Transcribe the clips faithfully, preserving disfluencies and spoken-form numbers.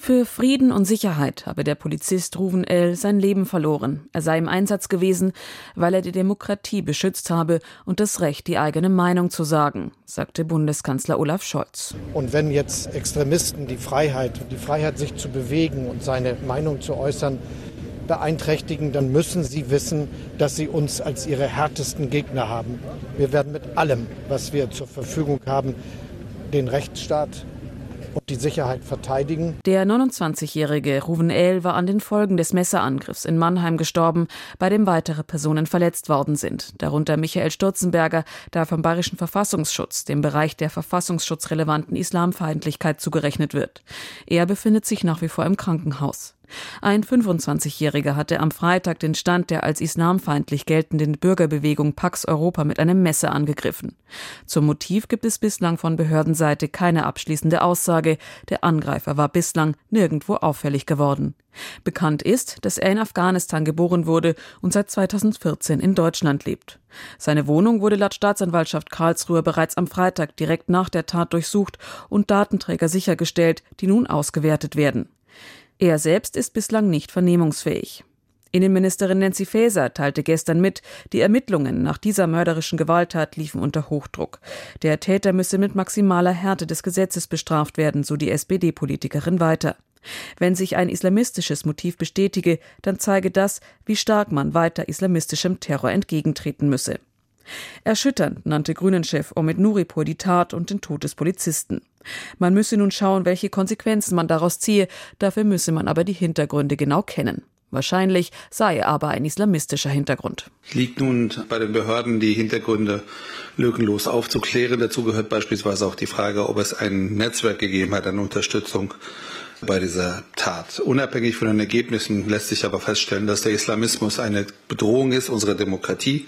Für Frieden und Sicherheit habe der Polizist Rouven El sein Leben verloren. Er sei im Einsatz gewesen, weil er die Demokratie beschützt habe und das Recht, die eigene Meinung zu sagen, sagte Bundeskanzler Olaf Scholz. Und wenn jetzt Extremisten die Freiheit, die Freiheit, sich zu bewegen und seine Meinung zu äußern, beeinträchtigen, dann müssen sie wissen, dass sie uns als ihre härtesten Gegner haben. Wir werden mit allem, was wir zur Verfügung haben, den Rechtsstaat und die Sicherheit verteidigen. Der neunundzwanzigjährige Rouven El war an den Folgen des Messerangriffs in Mannheim gestorben, bei dem weitere Personen verletzt worden sind. Darunter Michael Sturzenberger, der vom Bayerischen Verfassungsschutz, dem Bereich der verfassungsschutzrelevanten Islamfeindlichkeit zugerechnet wird. Er befindet sich nach wie vor im Krankenhaus. Ein fünfundzwanzigjähriger hatte am Freitag den Stand der als islamfeindlich geltenden Bürgerbewegung Pax Europa mit einem Messer angegriffen. Zum Motiv gibt es bislang von Behördenseite keine abschließende Aussage. Der Angreifer war bislang nirgendwo auffällig geworden. Bekannt ist, dass er in Afghanistan geboren wurde und seit zweitausendvierzehn in Deutschland lebt. Seine Wohnung wurde laut Staatsanwaltschaft Karlsruhe bereits am Freitag direkt nach der Tat durchsucht und Datenträger sichergestellt, die nun ausgewertet werden. Er selbst ist bislang nicht vernehmungsfähig. Innenministerin Nancy Faeser teilte gestern mit, die Ermittlungen nach dieser mörderischen Gewalttat liefen unter Hochdruck. Der Täter müsse mit maximaler Härte des Gesetzes bestraft werden, so die S P D-Politikerin weiter. Wenn sich ein islamistisches Motiv bestätige, dann zeige das, wie stark man weiter islamistischem Terror entgegentreten müsse. Erschütternd nannte Grünen-Chef Omid Nuripur die Tat und den Tod des Polizisten. Man müsse nun schauen, welche Konsequenzen man daraus ziehe, dafür müsse man aber die Hintergründe genau kennen. Wahrscheinlich sei aber ein islamistischer Hintergrund. Liegt nun bei den Behörden, die Hintergründe lückenlos aufzuklären. Dazu gehört beispielsweise auch die Frage, ob es ein Netzwerk gegeben hat an Unterstützung bei dieser Tat. Unabhängig von den Ergebnissen lässt sich aber feststellen, dass der Islamismus eine Bedrohung ist unserer Demokratie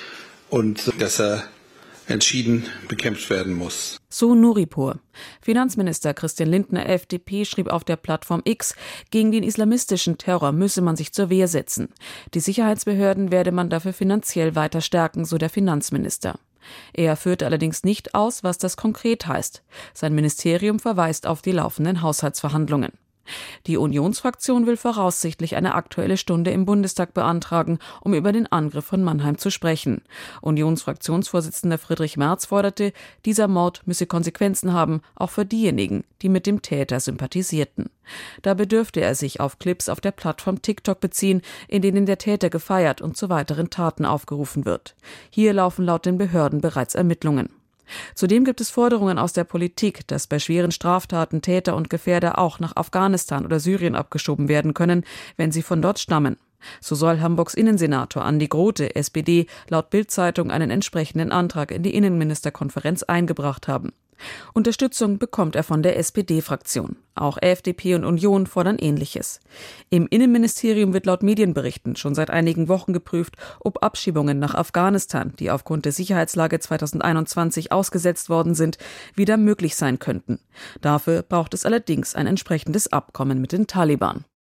und dass er entschieden bekämpft werden muss. So Nuripur. Finanzminister Christian Lindner, F D P, schrieb auf der Plattform X, gegen den islamistischen Terror müsse man sich zur Wehr setzen. Die Sicherheitsbehörden werde man dafür finanziell weiter stärken, so der Finanzminister. Er führte allerdings nicht aus, was das konkret heißt. Sein Ministerium verweist auf die laufenden Haushaltsverhandlungen. Die Unionsfraktion will voraussichtlich eine Aktuelle Stunde im Bundestag beantragen, um über den Angriff von Mannheim zu sprechen. Unionsfraktionsvorsitzender Friedrich Merz forderte, dieser Mord müsse Konsequenzen haben, auch für diejenigen, die mit dem Täter sympathisierten. Dabei dürfte er sich auf Clips auf der Plattform TikTok beziehen, in denen der Täter gefeiert und zu weiteren Taten aufgerufen wird. Hier laufen laut den Behörden bereits Ermittlungen. Zudem gibt es Forderungen aus der Politik, dass bei schweren Straftaten Täter und Gefährder auch nach Afghanistan oder Syrien abgeschoben werden können, wenn sie von dort stammen. So soll Hamburgs Innensenator Andi Grote, S P D, laut Bild-Zeitung einen entsprechenden Antrag in die Innenministerkonferenz eingebracht haben. Unterstützung bekommt er von der S P D-Fraktion. Auch F D P und Union fordern Ähnliches. Im Innenministerium wird laut Medienberichten schon seit einigen Wochen geprüft, ob Abschiebungen nach Afghanistan, die aufgrund der Sicherheitslage zweitausendeinundzwanzig ausgesetzt worden sind, wieder möglich sein könnten. Dafür braucht es allerdings ein entsprechendes Abkommen mit den Taliban.